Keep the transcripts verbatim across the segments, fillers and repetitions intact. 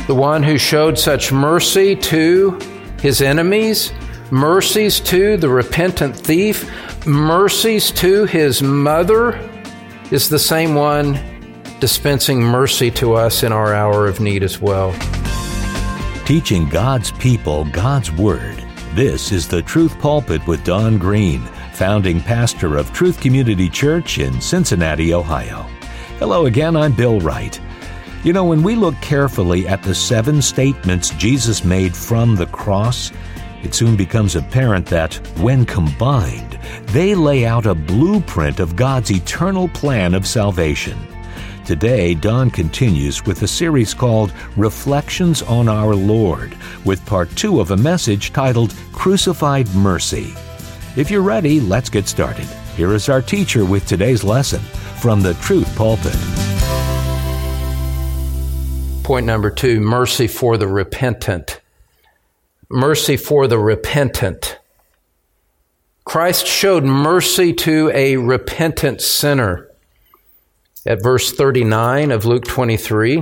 the one who showed such mercy to his enemies, mercies to the repentant thief, mercies to his mother, is the same one dispensing mercy to us in our hour of need as well. Teaching God's people God's Word. This is the Truth Pulpit with Don Green, founding pastor of Truth Community Church in Cincinnati, Ohio. Hello again, I'm Bill Wright. You know, when we look carefully at the seven statements Jesus made from the cross, it soon becomes apparent that, when combined, they lay out a blueprint of God's eternal plan of salvation. Today, Don continues with a series called Reflections on Our Lord, with part two of a message titled Crucified Mercy. If you're ready, let's get started. Here is our teacher with today's lesson from the Truth Pulpit. Point number two, mercy for the repentant. Mercy for the repentant. Christ showed mercy to a repentant sinner. At verse thirty-nine of Luke twenty-three.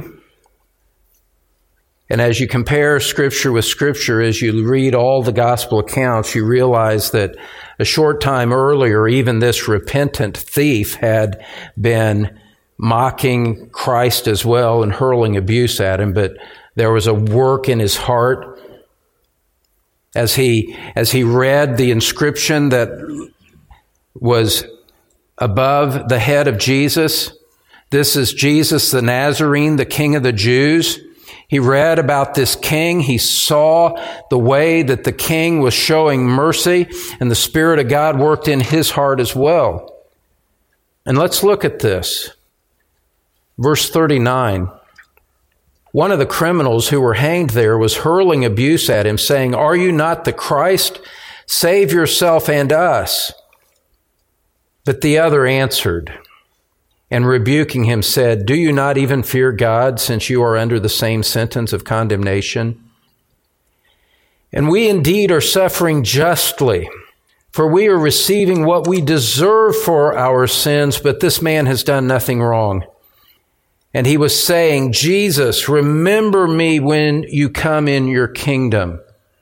And as you compare Scripture with Scripture, as you read all the gospel accounts, you realize that a short time earlier, even this repentant thief had been mocking Christ as well and hurling abuse at him, but there was a work in his heart. As he, as he read the inscription that was above the head of Jesus, "This is Jesus the Nazarene, the King of the Jews." He read about this king. He saw the way that the king was showing mercy, and the Spirit of God worked in his heart as well. And let's look at this. Verse thirty-nine. One of the criminals who were hanged there was hurling abuse at him, saying, "Are you not the Christ? Save yourself and us." But the other answered, and rebuking him said, "Do you not even fear God, since you are under the same sentence of condemnation? And we indeed are suffering justly, for we are receiving what we deserve for our sins, but this man has done nothing wrong." And he was saying, "Jesus, remember me when you come in your kingdom."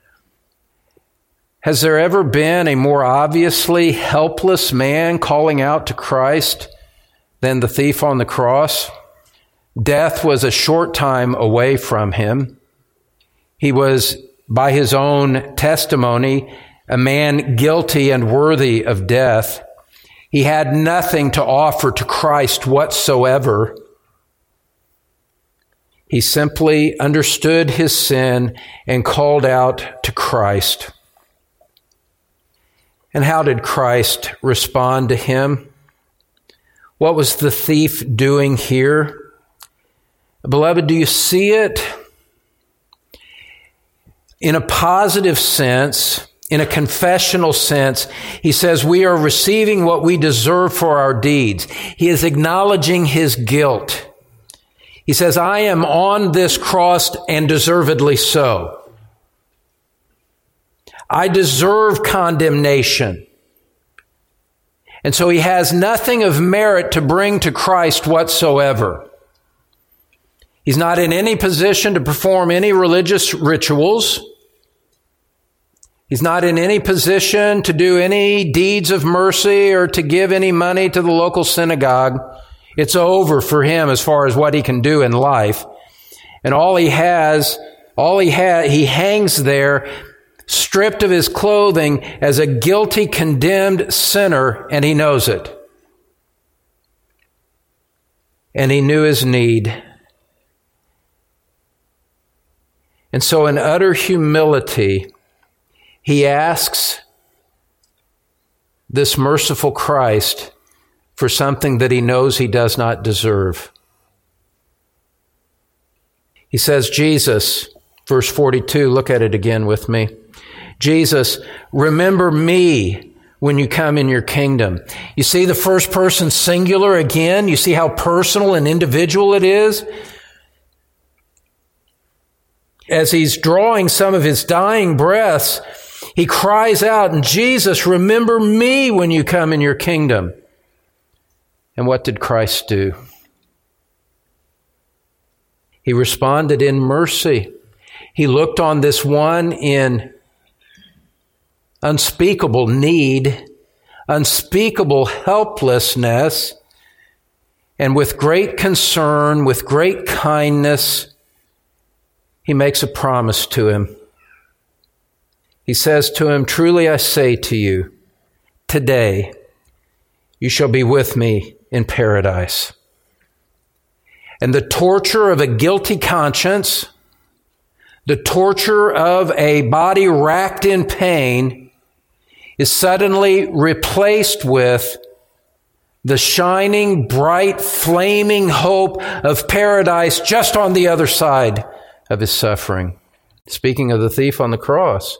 Has there ever been a more obviously helpless man calling out to Christ than the thief on the cross? Death was a short time away from him. He was, by his own testimony, a man guilty and worthy of death. He had nothing to offer to Christ whatsoever. He simply understood his sin and called out to Christ. And how did Christ respond to him? What was the thief doing here? Beloved, do you see it? In a positive sense, in a confessional sense, he says we are receiving what we deserve for our deeds. He is acknowledging his guilt. He says, "I am on this cross, and deservedly so. I deserve condemnation." And so he has nothing of merit to bring to Christ whatsoever. He's not in any position to perform any religious rituals. He's not in any position to do any deeds of mercy or to give any money to the local synagogue. It's over for him as far as what he can do in life. And all he has, all he has, he hangs there stripped of his clothing as a guilty, condemned sinner, and he knows it. And he knew his need. And so in utter humility, he asks this merciful Christ for something that he knows he does not deserve. He says, "Jesus," verse forty-two, look at it again with me. "Jesus, remember me when you come in your kingdom." You see the first person singular again? You see how personal and individual it is? As he's drawing some of his dying breaths, he cries out, "And Jesus, remember me when you come in your kingdom." And what did Christ do? He responded in mercy. He looked on this one in unspeakable need, unspeakable helplessness, and with great concern, with great kindness, he makes a promise to him. He says to him, "Truly I say to you, today you shall be with me in paradise." And the torture of a guilty conscience, the torture of a body racked in pain, is suddenly replaced with the shining, bright, flaming hope of paradise just on the other side of his suffering. Speaking of the thief on the cross.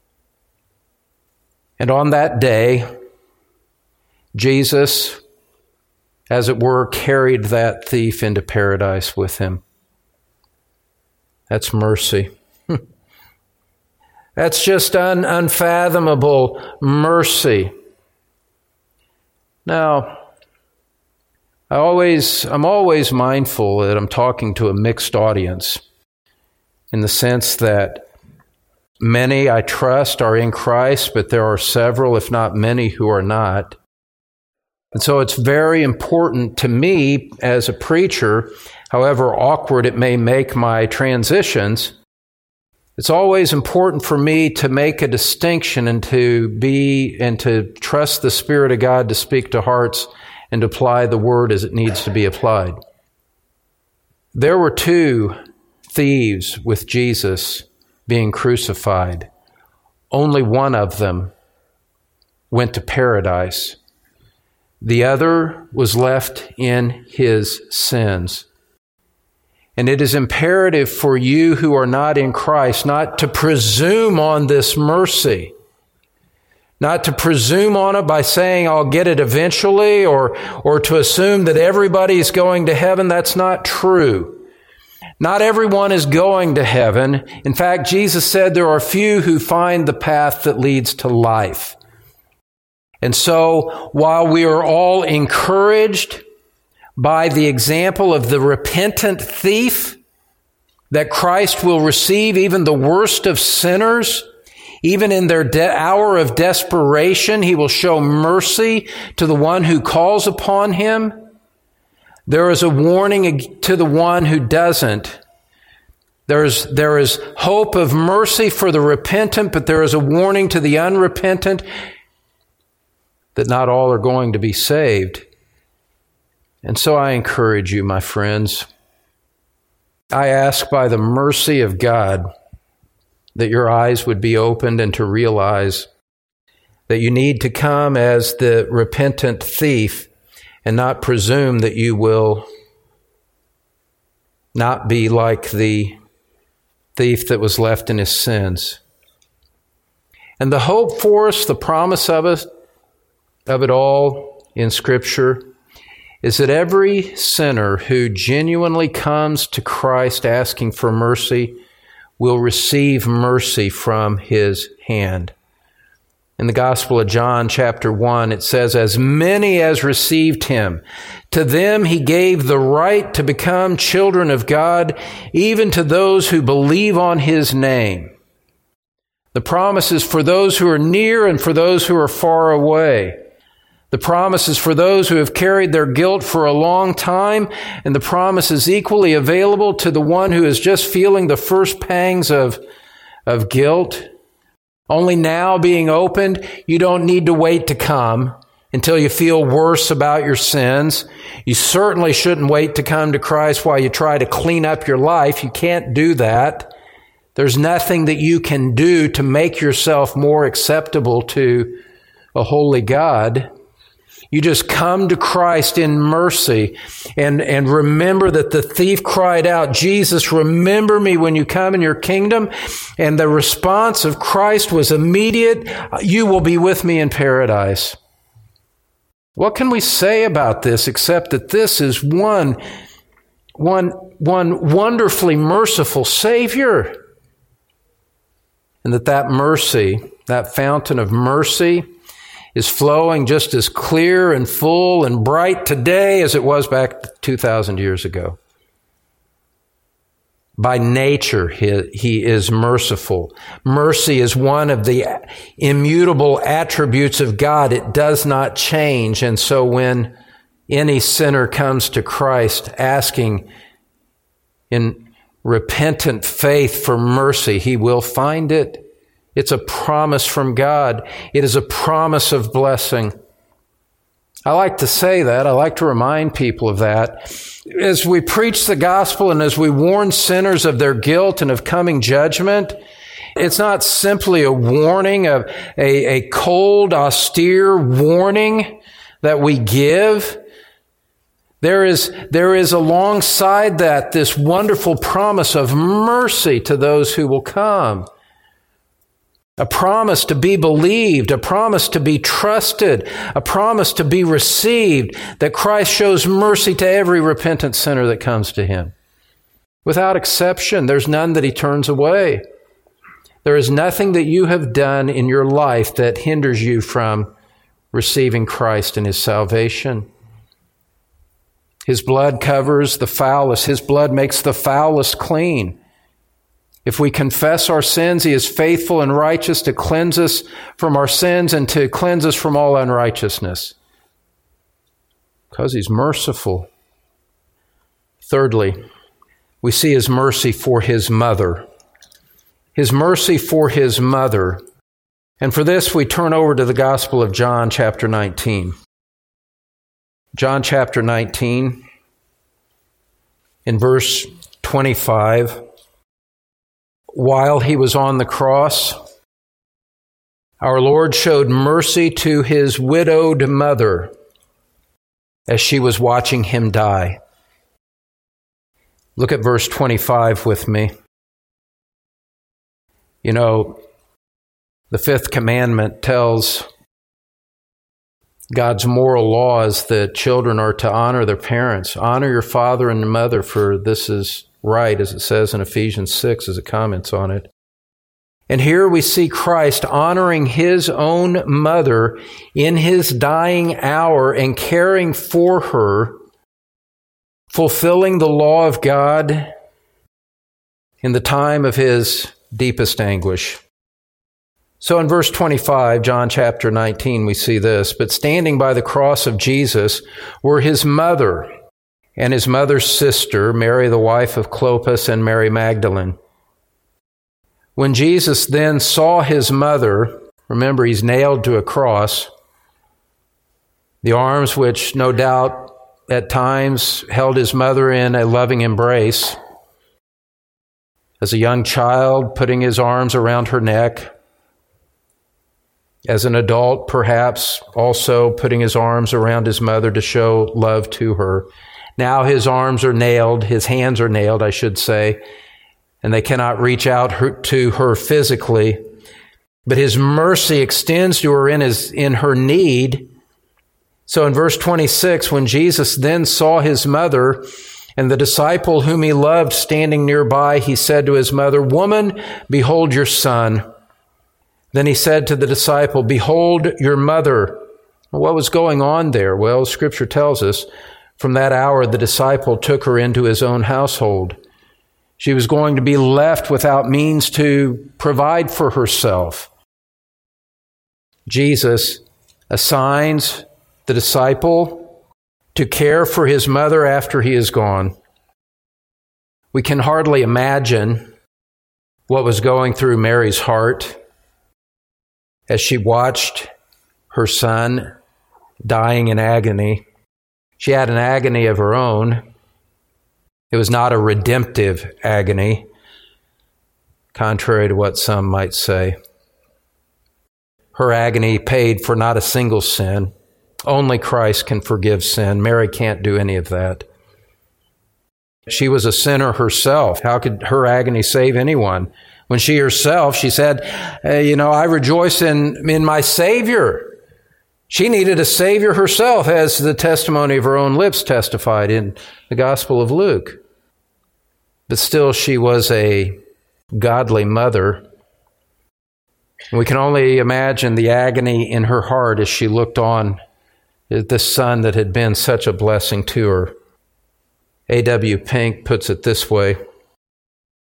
And on that day, Jesus, as it were, carried that thief into paradise with him. That's mercy. That's just un- unfathomable mercy. Now, I always, I'm always mindful that I'm talking to a mixed audience, in the sense that many, I trust, are in Christ, but there are several, if not many, who are not. And so it's very important to me as a preacher, however awkward it may make my transitions, it's always important for me to make a distinction and to be and to trust the Spirit of God to speak to hearts and apply the word as it needs to be applied. There were two thieves with Jesus being crucified. Only one of them went to paradise. The other was left in his sins. And it is imperative for you who are not in Christ not to presume on this mercy, not to presume on it by saying, I'll get it eventually, or, or to assume that everybody's going to heaven. That's not true. Not everyone is going to heaven. In fact, Jesus said there are few who find the path that leads to life. And so, while we are all encouraged by the example of the repentant thief, that Christ will receive even the worst of sinners, even in their de- hour of desperation, he will show mercy to the one who calls upon him. There is a warning to the one who doesn't. There is, there is hope of mercy for the repentant, but there is a warning to the unrepentant that not all are going to be saved. And so I encourage you, my friends, I ask by the mercy of God that your eyes would be opened and to realize that you need to come as the repentant thief and not presume that you will not be like the thief that was left in his sins. And the hope for us, the promise of us, of it all in Scripture, is that every sinner who genuinely comes to Christ asking for mercy will receive mercy from his hand. In the Gospel of John, chapter one, it says, "As many as received him, to them he gave the right to become children of God, even to those who believe on his name." The promise is for those who are near and for those who are far away. The promise is for those who have carried their guilt for a long time, and the promise is equally available to the one who is just feeling the first pangs of, of guilt. Only now being opened, you don't need to wait to come until you feel worse about your sins. You certainly shouldn't wait to come to Christ while you try to clean up your life. You can't do that. There's nothing that you can do to make yourself more acceptable to a holy God. You just come to Christ in mercy and, and remember that the thief cried out, "Jesus, remember me when you come in your kingdom." And the response of Christ was immediate, "You will be with me in paradise." What can we say about this except that this is one, one, one wonderfully merciful Savior? And that that mercy, that fountain of mercy, is flowing just as clear and full and bright today as it was back two thousand years ago. By nature, he, he is merciful. Mercy is one of the immutable attributes of God. It does not change. And so when any sinner comes to Christ asking in repentant faith for mercy, he will find it. It's a promise from God. It is a promise of blessing. I like to say that. I like to remind people of that. As we preach the gospel and as we warn sinners of their guilt and of coming judgment, it's not simply a warning, of a, a cold, austere warning that we give. There is, there is alongside that this wonderful promise of mercy to those who will come. A promise to be believed, a promise to be trusted, a promise to be received, that Christ shows mercy to every repentant sinner that comes to Him. Without exception, there's none that He turns away. There is nothing that you have done in your life that hinders you from receiving Christ and His salvation. His blood covers the foulest. His blood makes the foulest clean. If we confess our sins, He is faithful and righteous to cleanse us from our sins and to cleanse us from all unrighteousness. Because He's merciful. Thirdly, we see His mercy for His mother. His mercy for His mother. And for this, we turn over to the Gospel of John, chapter nineteen. John chapter nineteen, in verse twenty-five. While He was on the cross, our Lord showed mercy to His widowed mother as she was watching Him die. Look at verse twenty-five with me. You know, the fifth commandment tells God's moral law is that children are to honor their parents. Honor your father and mother, for this is right, as it says in Ephesians six, as it comments on it. And here we see Christ honoring His own mother in His dying hour and caring for her, fulfilling the law of God in the time of His deepest anguish. So in verse twenty-five, John chapter nineteen, we see this. But standing by the cross of Jesus were His mother and His mother's sister, Mary the wife of Clopas, and Mary Magdalene. When Jesus then saw His mother, remember He's nailed to a cross, the arms which no doubt at times held His mother in a loving embrace, as a young child putting His arms around her neck, as an adult perhaps also putting His arms around His mother to show love to her. Now His arms are nailed, His hands are nailed, I should say, and they cannot reach out her, to her physically. But His mercy extends to her in, his, in her need. So in verse twenty-six, when Jesus then saw His mother and the disciple whom He loved standing nearby, He said to His mother, "Woman, behold your son." Then He said to the disciple, "Behold your mother." What was going on there? Well, Scripture tells us, from that hour, the disciple took her into his own household. She was going to be left without means to provide for herself. Jesus assigns the disciple to care for his mother after he is gone. We can hardly imagine what was going through Mary's heart as she watched her son dying in agony. She had an agony of her own. It was not a redemptive agony, contrary to what some might say. Her agony paid for not a single sin. Only Christ can forgive sin. Mary can't do any of that. She was a sinner herself. How could her agony save anyone? When she herself, she said, hey, you know, I rejoice in, in my Savior. She needed a Savior herself, as the testimony of her own lips testified in the Gospel of Luke. But still, she was a godly mother. We can only imagine the agony in her heart as she looked on at this son that had been such a blessing to her. A W Pink puts it this way: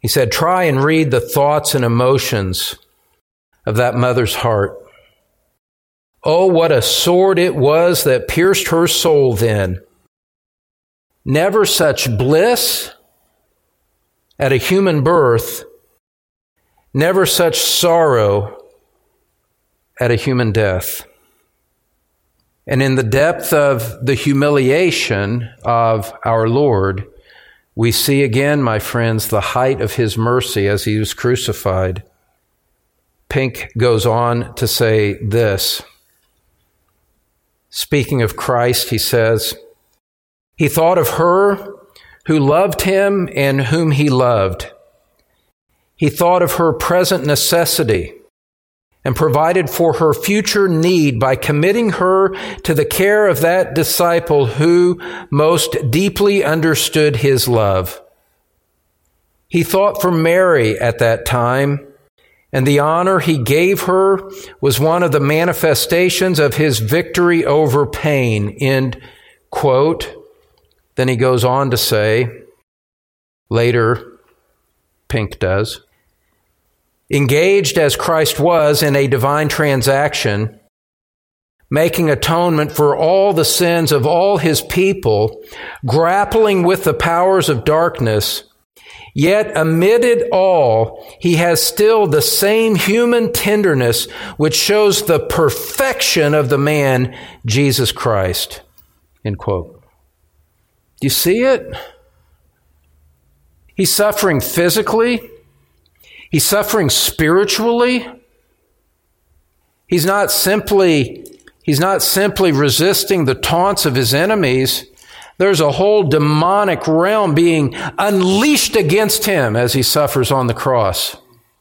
He said, try and read the thoughts and emotions of that mother's heart. Oh, what a sword it was that pierced her soul then. Never such bliss at a human birth, never such sorrow at a human death. And in the depth of the humiliation of our Lord, we see again, my friends, the height of his mercy as he was crucified. Pink goes on to say this. Speaking of Christ, he says, he thought of her who loved him and whom he loved. He thought of her present necessity and provided for her future need by committing her to the care of that disciple who most deeply understood his love. He thought for Mary at that time, and the honor he gave her was one of the manifestations of his victory over pain. End quote. Then he goes on to say, later, Pink does, engaged as Christ was in a divine transaction, making atonement for all the sins of all his people, grappling with the powers of darkness, yet amid it all, he has still the same human tenderness which shows the perfection of the man, Jesus Christ. End quote. Do you see it? He's suffering physically. He's suffering spiritually. He's not simply, he's not simply resisting the taunts of his enemies. There's a whole demonic realm being unleashed against him as he suffers on the cross.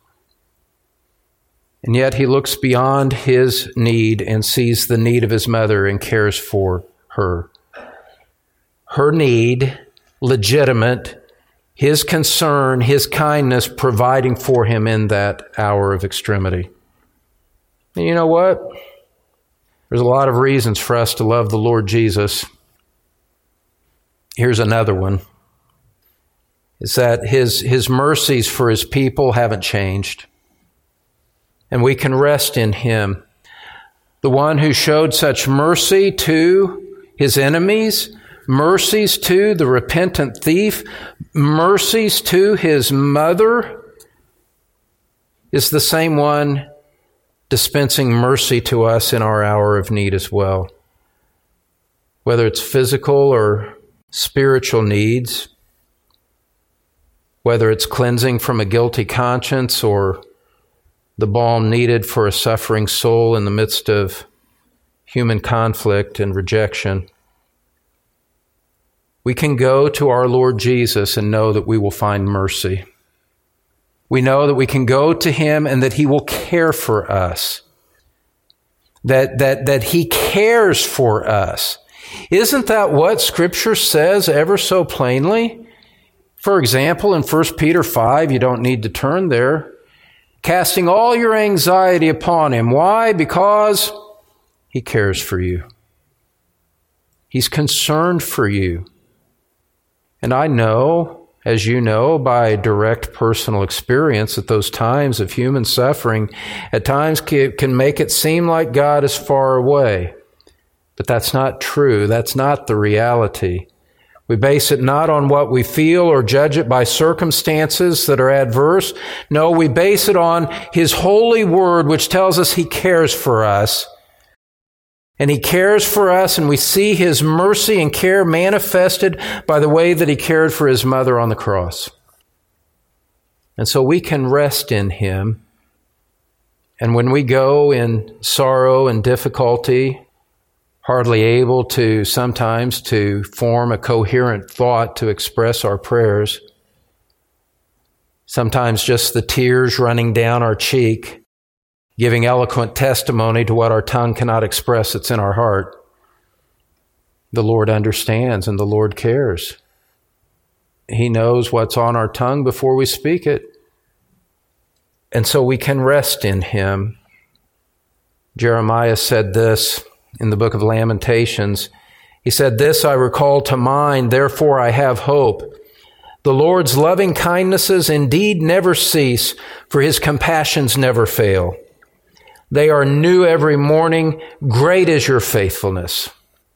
And yet he looks beyond his need and sees the need of his mother and cares for her. Her need, legitimate, his concern, his kindness providing for him in that hour of extremity. And you know what? There's a lot of reasons for us to love the Lord Jesus. Here's another one. It's that his, his mercies for his people haven't changed. And we can rest in him. The one who showed such mercy to his enemies, mercies to the repentant thief, mercies to his mother, is the same one dispensing mercy to us in our hour of need as well. Whether it's physical or spiritual needs, whether it's cleansing from a guilty conscience or the balm needed for a suffering soul in the midst of human conflict and rejection. We can go to our Lord Jesus and know that we will find mercy. We know that we can go to him and that he will care for us. That, that, that he cares for us. Isn't that what Scripture says ever so plainly? For example, in First Peter five, you don't need to turn there, casting all your anxiety upon him. Why? Because he cares for you. He's concerned for you. And I know, as you know, by direct personal experience, that those times of human suffering at times can make it seem like God is far away. But that's not true. That's not the reality. We base it not on what we feel or judge it by circumstances that are adverse. No, we base it on his holy word, which tells us he cares for us. And he cares for us, and we see his mercy and care manifested by the way that he cared for his mother on the cross. And so we can rest in him. And when we go in sorrow and difficulty, hardly able to sometimes to form a coherent thought to express our prayers, sometimes just the tears running down our cheek, giving eloquent testimony to what our tongue cannot express that's in our heart. The Lord understands and the Lord cares. He knows what's on our tongue before we speak it. And so we can rest in him. Jeremiah said this in the book of Lamentations. He said, "This I recall to mind, therefore I have hope. The Lord's loving kindnesses indeed never cease, for his compassions never fail. They are new every morning. Great is your faithfulness.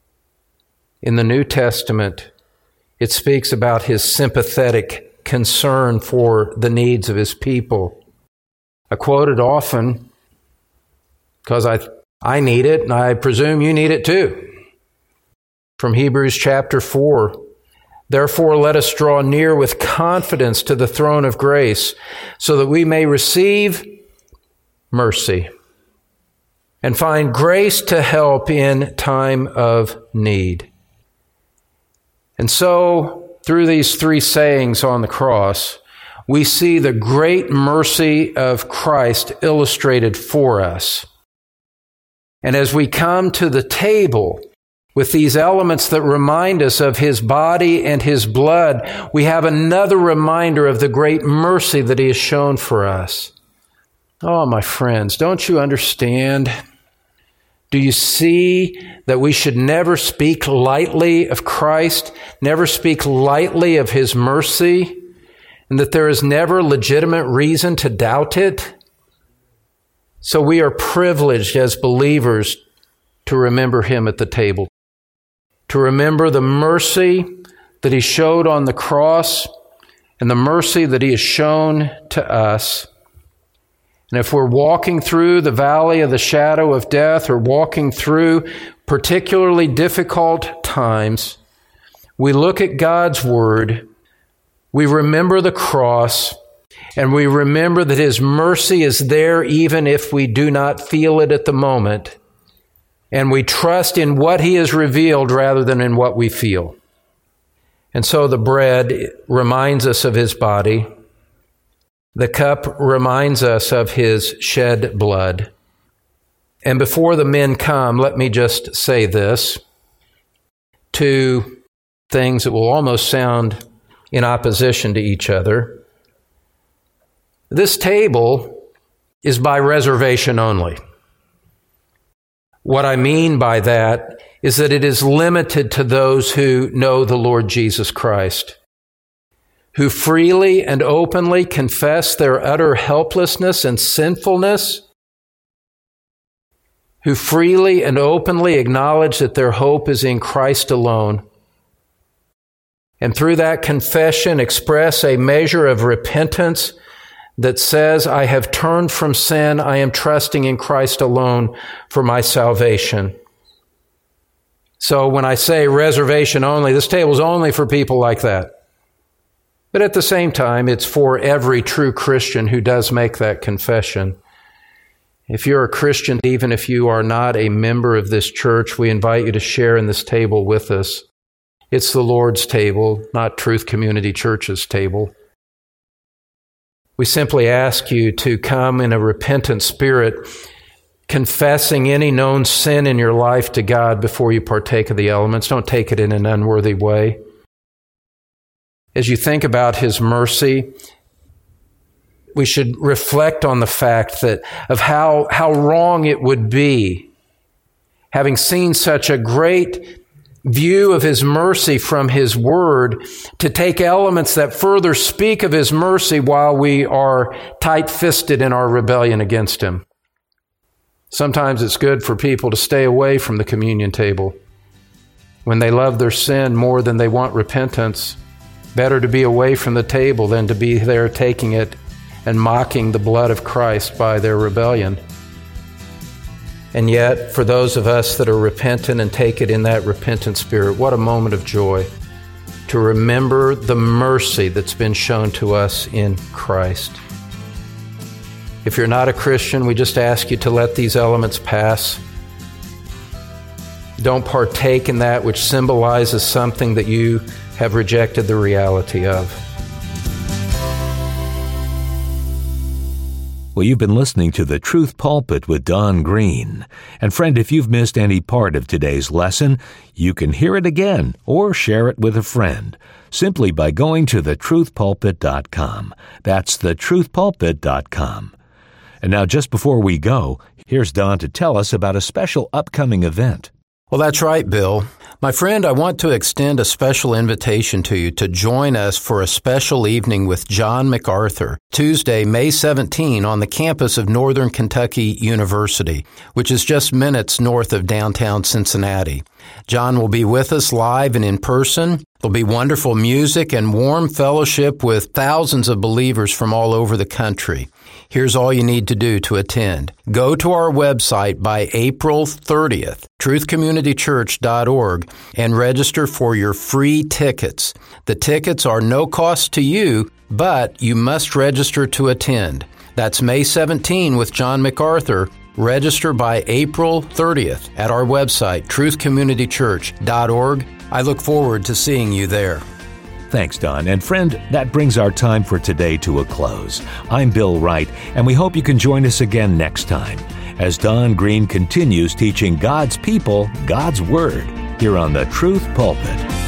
In the New Testament, it speaks about his sympathetic concern for the needs of his people. I quote it often because I, I need it, and I presume you need it too. From Hebrews chapter four, therefore let us draw near with confidence to the throne of grace, so that we may receive mercy and find grace to help in time of need. And so, through these three sayings on the cross, we see the great mercy of Christ illustrated for us. And as we come to the table with these elements that remind us of his body and his blood, we have another reminder of the great mercy that he has shown for us. Oh, my friends, don't you understand? Do you see that we should never speak lightly of Christ, never speak lightly of his mercy, and that there is never legitimate reason to doubt it? So we are privileged as believers to remember him at the table, to remember the mercy that he showed on the cross and the mercy that he has shown to us. And if we're walking through the valley of the shadow of death or walking through particularly difficult times, we look at God's word, we remember the cross, and we remember that his mercy is there even if we do not feel it at the moment. And we trust in what he has revealed rather than in what we feel. And so the bread reminds us of his body. The cup reminds us of his shed blood. And before the men come, let me just say this. Two things that will almost sound in opposition to each other. This table is by reservation only. What I mean by that is that it is limited to those who know the Lord Jesus Christ, who freely and openly confess their utter helplessness and sinfulness, who freely and openly acknowledge that their hope is in Christ alone, and through that confession express a measure of repentance that says, I have turned from sin, I am trusting in Christ alone for my salvation. So when I say reservation only, this table is only for people like that. But at the same time, it's for every true Christian who does make that confession. If you're a Christian, even if you are not a member of this church, we invite you to share in this table with us. It's the Lord's table, not Truth Community Church's table. We simply ask you to come in a repentant spirit, confessing any known sin in your life to God before you partake of the elements. Don't take it in an unworthy way. As you think about his mercy, we should reflect on the fact that of how, how wrong it would be, having seen such a great view of his mercy from his word, to take elements that further speak of his mercy while we are tight-fisted in our rebellion against him. Sometimes it's good for people to stay away from the communion table. When they love their sin more than they want repentance, better to be away from the table than to be there taking it and mocking the blood of Christ by their rebellion. And yet, for those of us that are repentant and take it in that repentant spirit, what a moment of joy to remember the mercy that's been shown to us in Christ. If you're not a Christian, we just ask you to let these elements pass. Don't partake in that which symbolizes something that you have rejected the reality of. Well, you've been listening to The Truth Pulpit with Don Green. And friend, if you've missed any part of today's lesson, you can hear it again or share it with a friend simply by going to the truth pulpit dot com. That's the truth pulpit dot com. And now, just before we go, here's Don to tell us about a special upcoming event. Well, that's right, Bill. My friend, I want to extend a special invitation to you to join us for a special evening with John MacArthur, Tuesday, May seventeenth, on the campus of Northern Kentucky University, which is just minutes north of downtown Cincinnati. John will be with us live and in person. There'll be wonderful music and warm fellowship with thousands of believers from all over the country. Here's all you need to do to attend. Go to our website by April thirtieth, truth community church dot org, and register for your free tickets. The tickets are no cost to you, but you must register to attend. That's May seventeenth with John MacArthur. Register by April thirtieth at our website, truth community church dot org. I look forward to seeing you there. Thanks, Don. And friend, that brings our time for today to a close. I'm Bill Wright, and we hope you can join us again next time as Don Green continues teaching God's people God's Word here on the Truth Pulpit.